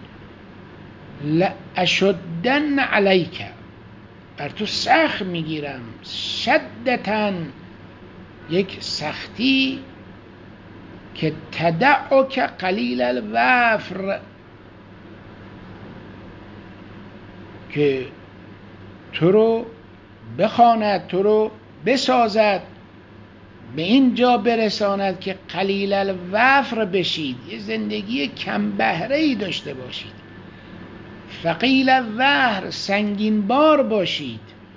لاشدن علیک، بر تو سخت میگیرم، شدتاً، یک سختی، که تدعک قلیل الوفر، که تو رو بخواند، تو رو بسازد، به این جا برساند که قلیل الوفر بشید، یه زندگی کم بهره‌ای داشته باشید، ثقیل الظهر، سنگین بار باشید،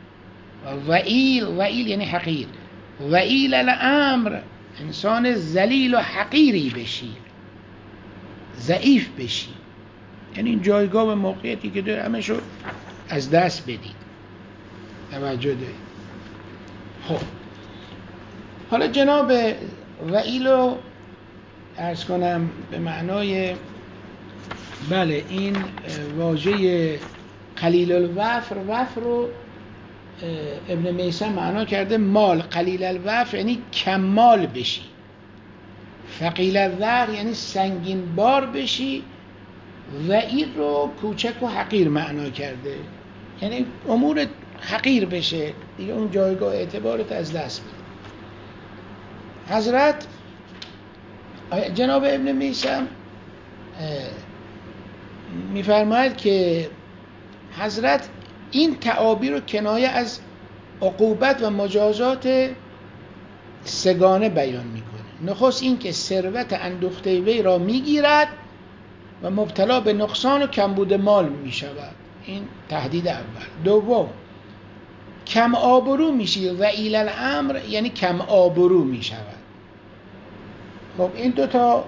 وئیل یعنی حقیر، وئیل الامر، انسان ذلیل و حقیری بشید، ضعیف بشید، یعنی این جایگاه و موقعیتی که داره همه شو از دست بدید. توجه دارید؟ خب حالا جناب وئیل رو عرض کنم به معنای، بله این واژه قلیل الوفر، وفر رو ابن میثم معنا کرده مال، قلیل الوفر یعنی کمال بشی، ثقیل الظهر یعنی سنگین بار بشی، وئیل رو کوچک و حقیر معنا کرده، یعنی امور حقیر بشه دیگه، اون جایگاه اعتبارت از دست بده. حضرت جناب ابن میثم میفرماید که حضرت این تعابیر رو کنایه از عقوبت و مجازات سگانه بیان میکنه. نخست این که ثروت اندوخته وی را میگیرد و مبتلا به نقصان و کمبود مال میشود، این تهدید اول. دوم کم آبرو میشی، وئیل الامر یعنی کم آبرو میشود. خب این دوتا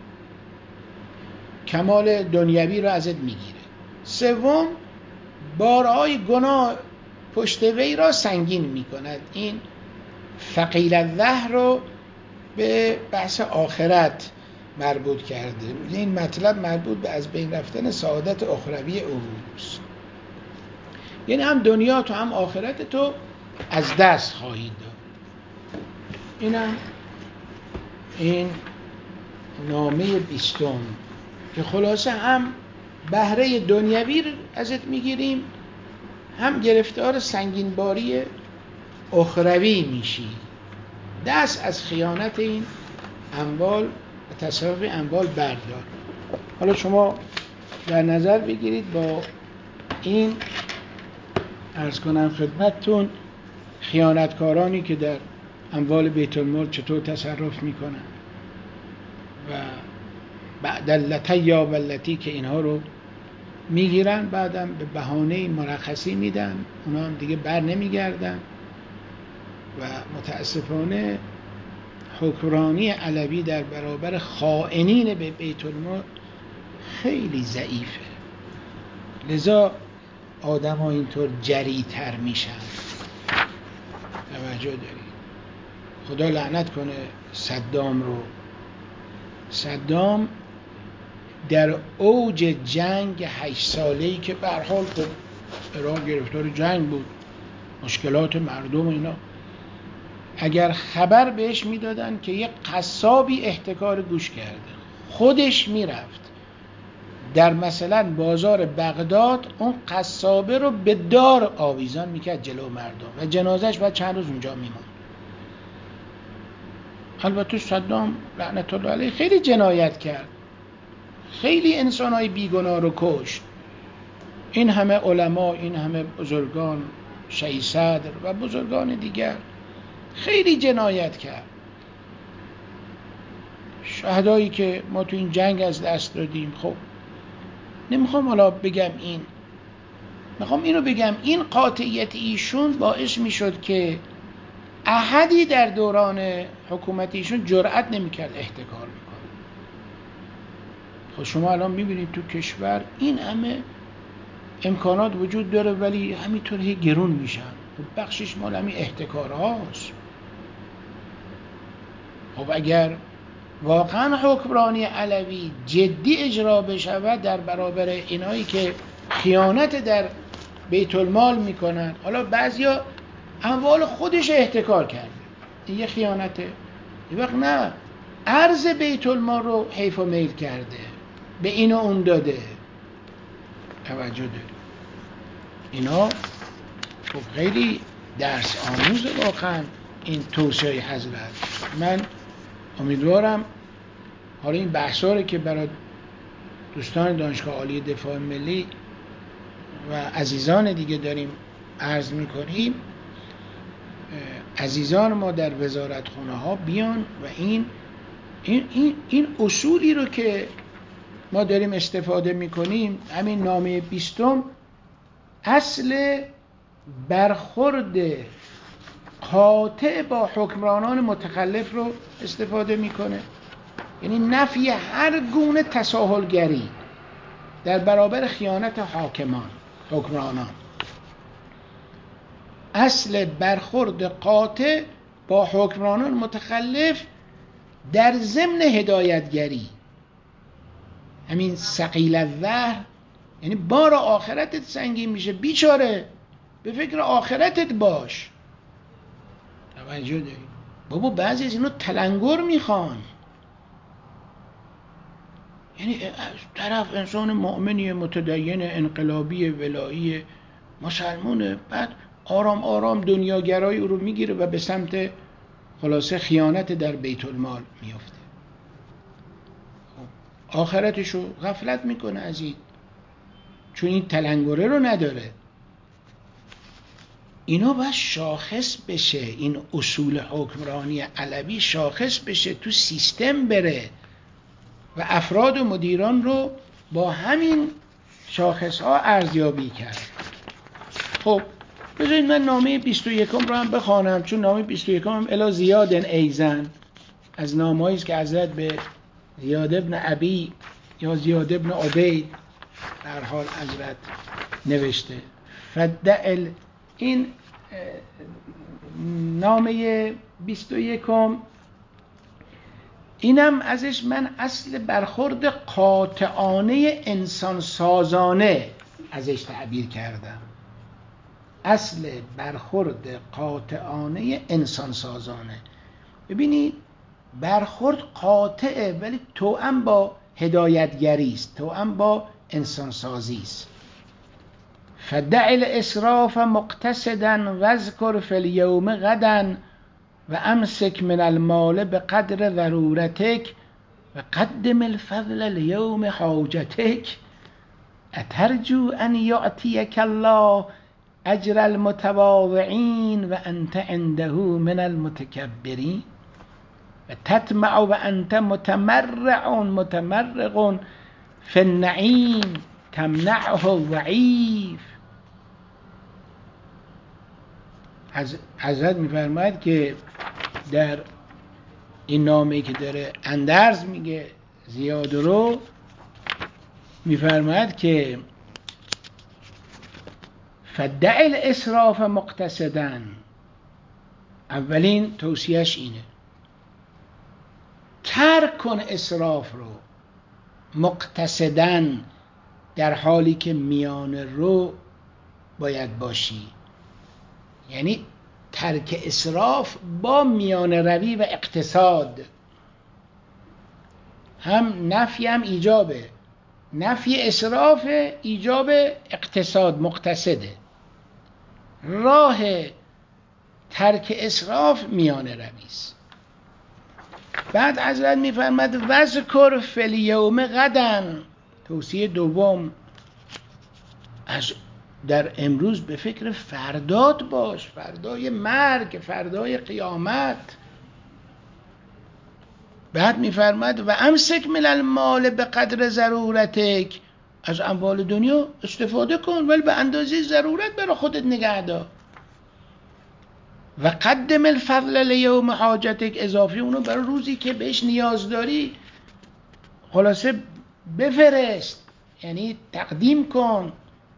کمال دنیوی را ازت میگیره. سوم بارهای گناه پشت وی را سنگین میکند، این ثقیل الظهر رو به بحث آخرت مربوط کرده، این مطلب مربوط به از بین رفتن سعادت اخروی اوست، یعنی هم دنیا تو هم آخرت تو از دست خواهید داد. اینم این نامه 20 که خلاصه هم بهره دنیوی ازت میگیریم، هم گرفتار سنگینباری اخروی میشی، دست از خیانت این اموال و تصرف اموال بردار. حالا شما در نظر بگیرید با این عرض کنم خدمتتون خیانتکارانی که در اموال بیت المال چطور تصرف میکنن و بعد اللتیا و اللتی که اینها رو میگیرن، بعدم به بهانه مرخصی میدن، اونا هم دیگه بر نمیگردن و متاسفانه حکمرانی علوی در برابر خائنین به بیت المال خیلی ضعیفه، لذا آدم ها اینطور جری‌تر میشن. توجه دارید؟ خدا لعنت کنه صدام رو. صدام در اوج جنگ 8 ساله‌ای که به هر حال خب عراق گرفتار جنگ بود، مشکلات مردم اینا، اگر خبر بهش میدادن که یک قصابی احتکار گوش کرده، خودش میرفت در مثلا بازار بغداد اون قصابه رو به دار آویزان میکرد جلو مردم و جنازش بعد چند روز اونجا میموند. البته صدام لعنت الله علیه خیلی جنایت کرد، خیلی انسانهای بیگناه رو کشت، این همه علما، این همه بزرگان، شیخ صدر و بزرگان دیگر، خیلی جنایت کرد. شهدایی که ما تو این جنگ از دست دادیم. خب نمیخوام حالا بگم این، میخوام اینو بگم این قاطعیت ایشون باعث میشد که احدی در دوران حکومتیشون جرئت نمیکرد احتکار میکنه. خب شما الان میبینید تو کشور این همه امکانات وجود داره ولی همینطور هی گرون میشن. خب بخشش مال همین احتکار هاست. خب اگر واقعا حکمرانی علوی جدی اجرا بشود در برابر اینایی که خیانت در بیت المال میکنن، حالا بعضیا اموال خودش احتکار کرده، این یه خیانته. یه وقت نه، ارز بیت المال رو حیف و میل کرده، به این و اون داده. توجه دارید اینا خب خیلی درس آموز واقعا این توصیه حضرت. من امیدوارم حالا این بحثا رو که برای دوستان دانشگاه عالی دفاع ملی و عزیزان دیگه داریم عرض میکنیم، عزیزان ما در وزارتخونه ها بیان و این اصولی رو که ما داریم استفاده میکنیم، همین نامه 20 اصل برخورد قاطع با حکمرانان متخلف رو استفاده میکنه، یعنی نفی هر گونه تساهلگری در برابر خیانت حکمرانان. اصل برخورد قاطع با حکمرانان متخلف در ضمن هدایتگری، همین ثقیل الظهر، یعنی بار آخرتت سنگین میشه، بیچاره به فکر آخرتت باش. توجه دارید بابا، بعضی از اینو تلنگر میخوان، یعنی طرف انسان مؤمنی متدین انقلابی ولایی مسلمونه، بعد آرام آرام دنیاگرایی رو میگیره و به سمت خلاصه خیانت در بیت المال میفته. آخرتشو غفلت میکنه از این، چون این تلنگره رو نداره. اینا باید شاخص بشه، این اصول حکمرانی علوی شاخص بشه، تو سیستم بره و افراد و مدیران رو با همین شاخص ها ارزیابی کرد. خب بذارید من نامه 21 رو هم بخوانم، چون نامه 21 الی زیاد ایزن از نامه‌ای است که حضرت به زیاد ابن ابی یا زیاد ابن عبید در حال حضرت نوشته. فدعل این نامه 21 اینم ازش من اصل برخورد قاطعانه انسان سازانه ازش تعبیر کردم. اصل برخورد قاطعانه انسان سازانه. ببینید برخورد قاطعه ولی توأم با هدایتگری است، توأم با انسان سازی است. فدع الاسراف مقتصدا واذکر فی الیوم غدا و امسک من المال بقدر ضرورتک و قدم الفضل الیوم حاجتک اترجو ان یعطیک الله اجر المتواضعین و انت عنده من المتکبرین و تطمع و انت متمرق فی النعیم تمنعه الضعیف. حضرت میفرماید که در این نامه‌ای که داره اندرز میگه زیاد رو، میفرماید که فدع الاسراف مقتصدا، اولین توصیهش اینه ترک کن اسراف رو، مقتصدا در حالی که میانه رو باید باشی، یعنی ترک اسراف با میانه روی و اقتصاد، هم نفی هم ایجابه. نفی اسراف، ایجاب اقتصاد، مقتصده. راه ترک اسراف میانه روی است. بعد حضرت میفرماد وذکر فی الیوم غدا، توصیه دوم، از در امروز به فکر فردات باش، فردای مرگ، فردای قیامت. بعد میفرماد و امسک من المال به قدر ضرورتک، از اموال دنیا استفاده کن ولی به اندازه ضرورت برای خودت نگه دار. و قدم الفضل لیوم حاجتک، اضافی اونو برای روزی که بهش نیاز داری خلاصه بفرست، یعنی تقدیم کن،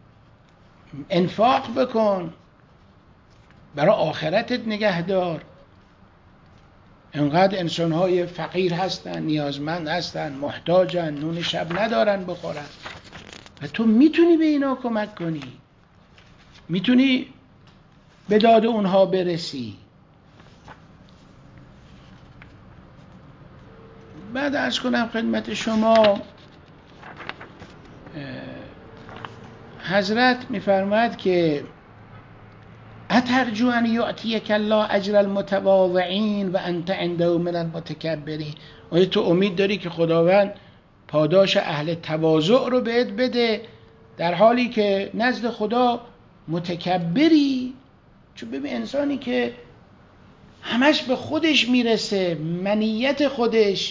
انفاق بکن، برای آخرتت نگهدار. انقدر انسان‌های فقیر هستن، نیازمند هستن، محتاجن، نون شب ندارن بخورن و تو میتونی به اینا کمک کنی، میتونی به داد اونها برسی. بعد عرض کنم خدمت شما حضرت میفرماید که اترجو ان یعطیک الله اجر المتواضعین و انت عنده من المتکبرین. آیا تو امید داری که خداوند پاداش اهل تواضع رو بهت بده در حالی که نزد خدا متکبری؟ چون ببین انسانی که همش به خودش میرسه، منیت خودش،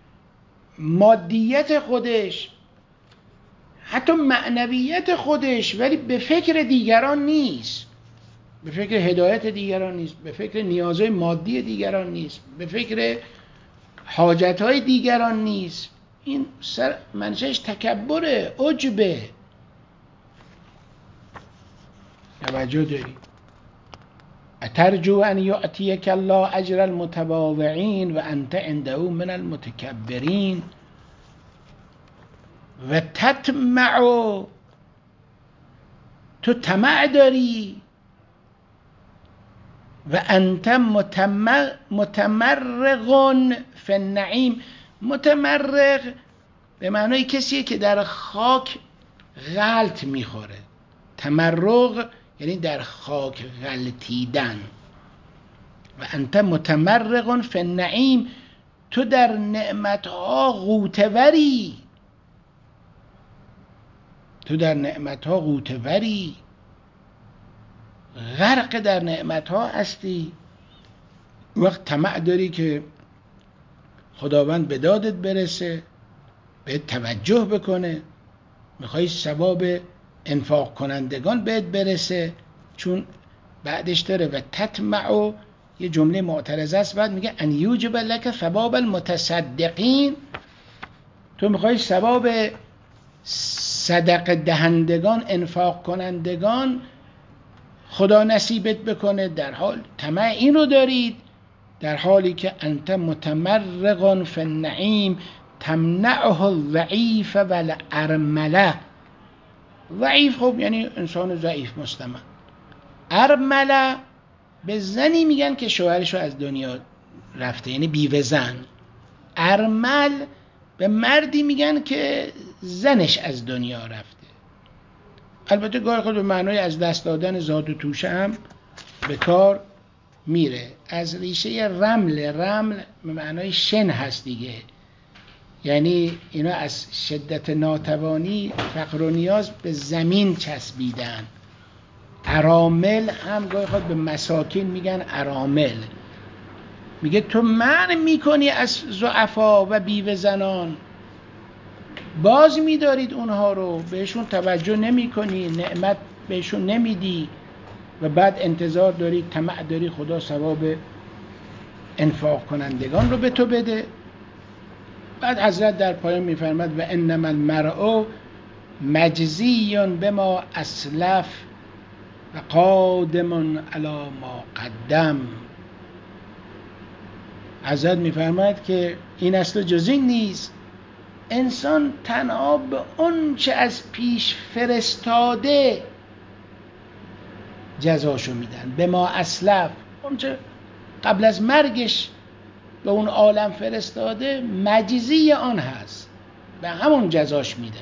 مادیت خودش، حتی معنویت خودش، ولی به فکر دیگران نیست، به فکر هدایت دیگران نیست، به فکر نیازهای مادی دیگران نیست، به فکر حاجتهای دیگران نیست، این منشأش تکبره، عجبه. توجه داری؟ اترجو ان یعطیک الله اجر المتواضعین و انت عنده من المتکبرین و تطمع، تو طمع داری، و انت متمرق فی النعیم. متمرق به معنای کسیه که در خاک غلط میخوره. تمرق یعنی در خاک غلطیدن. و انت متمرق فی النعیم، تو در نعمتها غوطه‌وری، تو در نعمتها غوطه‌وری، غرق در نعمتها هستی. وقت طمع داری که خداوند به دادت برسه، به توجه بکنه، میخوای ثواب انفاق کنندگان بهت برسه، چون بعدش داره و تطمع، یه جمله معترضه است، بعد میگه ان یوجب لک ثواب المتصدقین، تو میخوای ثواب صدقه دهندگان، انفاق کنندگان خدا نصیبت بکنه، در حال طمع این رو دارید، در حالی که انت متمرق فی النعیم تمنعه الضعیف والارمله. ضعیف خب یعنی انسان ضعیف مستمند. ارمله به زنی میگن که شوهرش رو از دنیا رفته، یعنی بیوه زن. ارمل به مردی میگن که زنش از دنیا رفته. البته گاهی خود به معنای از دست دادن زاد و توشه هم به کار میره. از ریشه رمل به معنای شن هست دیگه، یعنی اینا از شدت ناتوانی، فقر و نیاز به زمین چسبیدن. ارامل هم گاهی خود به مساکین میگن ارامل. میگه تو منع میکنی از ضعفا و بیوه زنان، باز میدارید اونها رو، بهشون توجه نمی کنی، نعمت بهشون نمیدی و بعد انتظار داری، طمع داری خدا ثواب انفاق کنندگان رو به تو بده. بعد حضرت در پایان میفرماد و انما المرء مجزی بما اسلف و قادم علی ما قدم. حضرت میفرماد که این اصل جز این نیست، انسان تنها به اون چه از پیش فرستاده جزاشو میدن. به ما اسلف، اون چه قبل از مرگش به اون عالم فرستاده مجزی آن هست، به همون جزاش میدن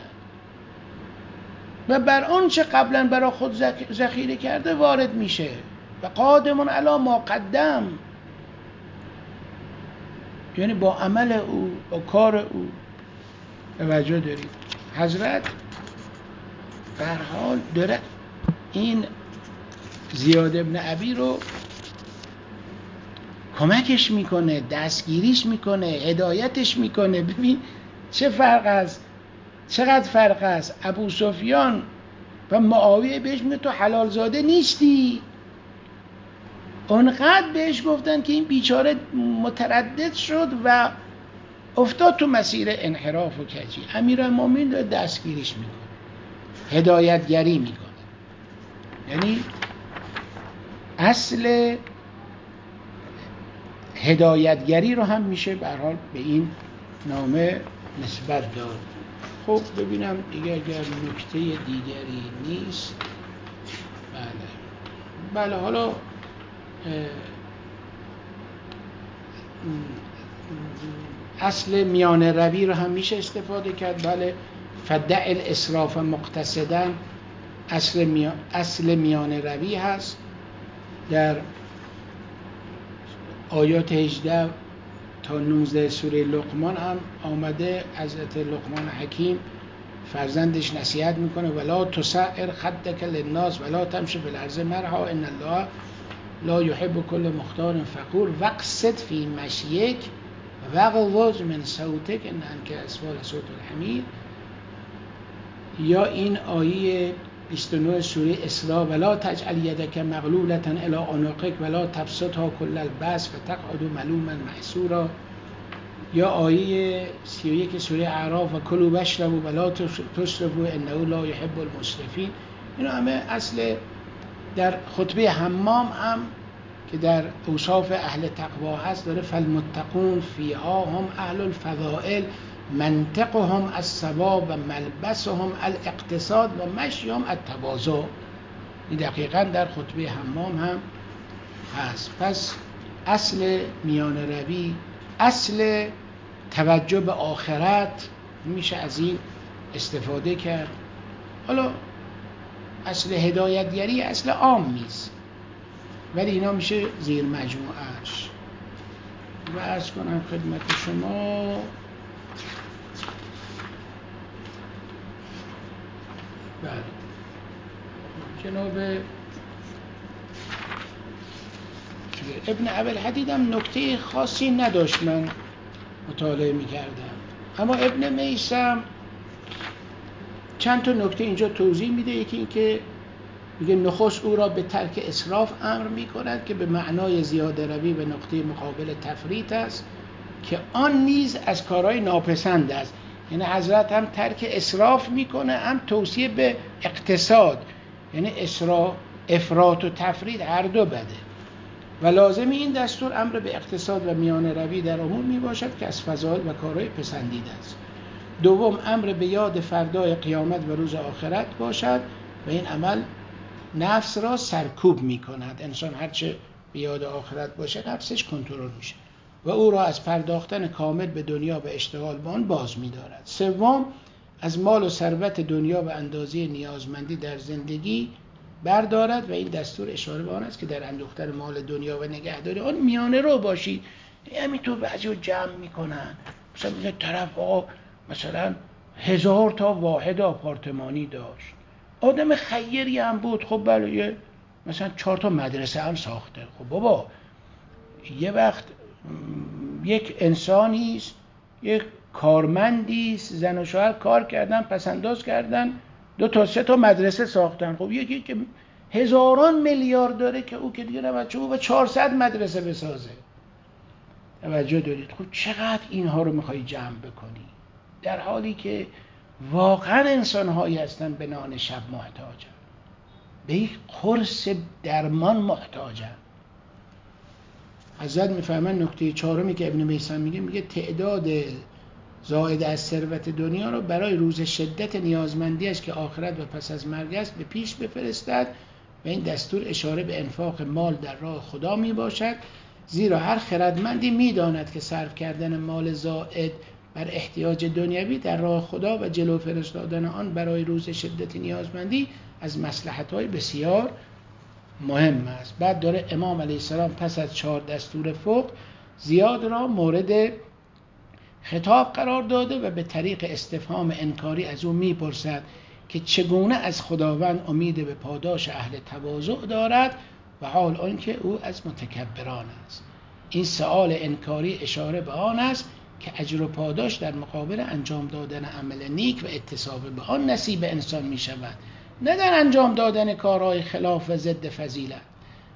و بر اون چه قبلا برای خود ذخیره کرده وارد میشه. و قادمون علی ما قدم، یعنی با عمل او، با کار او. توجه دارید حضرت به هر حال داره این زیاد ابن ابی رو کمکش میکنه، دستگیریش میکنه، هدایتش میکنه. ببین چه فرق است، چقدر فرق است. ابو سفیان و معاویه بهش میگه تو حلال زاده نیستی، اونقدر بهش گفتن که این بیچاره متردد شد و افتاد تو مسیر انحراف و کجی. امیرالمومنین داره دستگیریش میکنه، هدایتگری میکنه. یعنی اصل هدایتگری رو هم میشه به هر حال به این نامه نسبت داد. خب ببینم دیگه اگر نکته دیگری نیست. بله حالا اصل میانه روی رو هم میشه استفاده کرد. بله فدع الاسراف مقتصدا اصل میانه روی هست. در آیات 18 تا 19 سوره لقمان هم آمده. حضرت لقمان حکیم فرزندش نصیحت میکنه ولا تسعر خدک للناس ولا تمشی فی الارض مرحا ان الله لا يحب كل مختار فخور واقصد فی مشیک واغضض من صوتک ان انک اسفال صوت الحمیر. یا این آیه 29 سوره اسراء ولا تجعل یدک مغلولة الی عنقک ولا تبسطها کل البسط فتقعد ملوما محسورا. یا آیه 31 سوره اعراف و کلوا واشربوا ولا تسرفوا انه لا يحب المسرفین. اینا همه اصل در خطبه حمام هم که در اوصاف اهل تقوا هست داره فالمتقون فیها هم اهل الفضائل منطقهم الصواب و ملبسهم الاقتصاد و مشیهم التواضع. این دقیقا در خطبه حمام هم هست. پس اصل میانه روی، اصل توجه به آخرت، میشه از این استفاده کرد. حالا اصل هدایتگری اصل عامیست ولی اینا میشه زیر مجموعهش. و عرض کنم خدمت شما بله جناب ابن ابوالحدید هم نکته خاصی نداشت من مطالعه میکردم، اما ابن میثم چند تا نکته اینجا توضیح میده. یکی این که میگه نخست او را به ترک اسراف امر میکند که به معنای زیاده روی به نقطه مقابل تفریط است که آن نیز از کارهای ناپسند است. یعنی حضرت هم ترک اسراف میکنه هم توصیه به اقتصاد. یعنی افراط و تفریط هر دو بده و لازم این دستور امر به اقتصاد و میانه روی در امور می باشد که از فضائل و کارهای پسندیده است. دوم امر به یاد فردای قیامت و روز آخرت باشد و این عمل نفس را سرکوب می کند. انسان هرچه به یاد آخرت باشه نفسش کنترل میشه و او را از پرداختن کامل به دنیا و اشتغال به آن باز می دارد. سوم از مال و ثروت دنیا و اندازه نیازمندی در زندگی بردارد و این دستور اشاره به آن است که در اندوختن مال دنیا و نگهداری آن میانه رو باشی. همینطور بعضی رو جمع میکنن، مثلا طرف آقا مثلا 1000 تا واحد آپارتمانی داشت، آدم خیری هم بود، خب بله مثلا 4 تا مدرسه هم ساخته. خب بابا یه وقت یک انسانیست، یک کارمندیست، زن و شوهر کار کردن، پسنداز کردن، 2 تا 3 تا مدرسه ساختن. خب یکی که هزاران میلیارد داره که او که دیگه نبچه او و 400 مدرسه بسازه. توجه دارید؟ خب چقدر اینها رو میخوای جمع بکنی در حالی که واقعا انسان‌هایی هستن به نان شب محتاجن، به یک قرص درمان محتاجن. حضرت میفهمن نکته چهارمی که ابن میثم میگه تعداد زائد از ثروت دنیا رو برای روز شدت نیازمندیش که آخرت و پس از مرگ است به پیش بفرستد و این دستور اشاره به انفاق مال در راه خدا می باشد، زیرا هر خردمندی میداند که صرف کردن مال زائد بر احتیاج دنیوی در راه خدا و جلو فرستادن آن برای روز شدت نیازمندی از مصلحت‌های بسیار مهم است. بعد داره امام علیه السلام پس از 4 دستور فوق زیاد را مورد خطاب قرار داده و به طریق استفهام انکاری از او میپرسد که چگونه از خداوند امید به پاداش اهل تواضع دارد و حال آنکه او از متکبران است. این سؤال انکاری اشاره به آن است که اجر و پاداش در مقابل انجام دادن عمل نیک و اتصاب به آن نصیب انسان می شود، نه در انجام دادن کارهای خلاف و ضد فضیلت.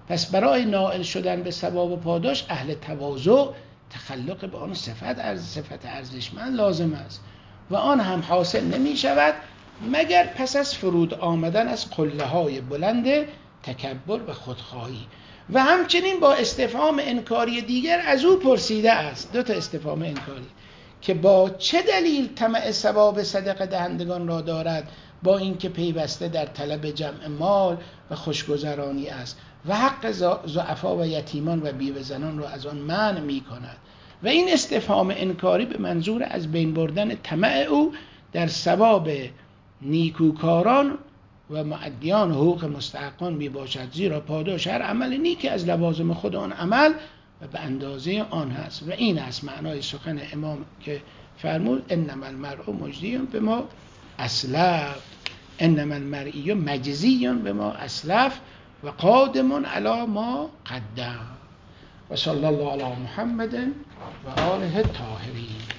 پس برای نائل شدن به ثواب و پاداش اهل تواضع تخلق به آن صفت ارزشمند لازم است و آن هم حاصل نمی شود مگر پس از فرود آمدن از قله های بلند تکبر و خودخواهی. و همچنین با استفهام انکاری دیگر از او پرسیده است، 2 تا استفهام انکاری، که با چه دلیل طمع ثواب صدقه دهندگان را دارد با اینکه پیوسته در طلب جمع مال و خوشگذرانی است و حق ضعفا و یتیمان و بیوه زنان را از آن منع می کند. و این استفهام انکاری به منظور از بین بردن طمع او در ثواب نیکوکاران و مؤدیان حقوق مستحقان می باشد، زیرا پاداش هر عمل نیک از لوازم خود آن عمل و به اندازه آن هست. و این است معنای سخن امام که فرمود انما المرء مجزی بما اسلف، انما المرئی مجزی بما اسلف و قادم علی ما قدم. و صلی الله علی محمد و آله الطاهرین.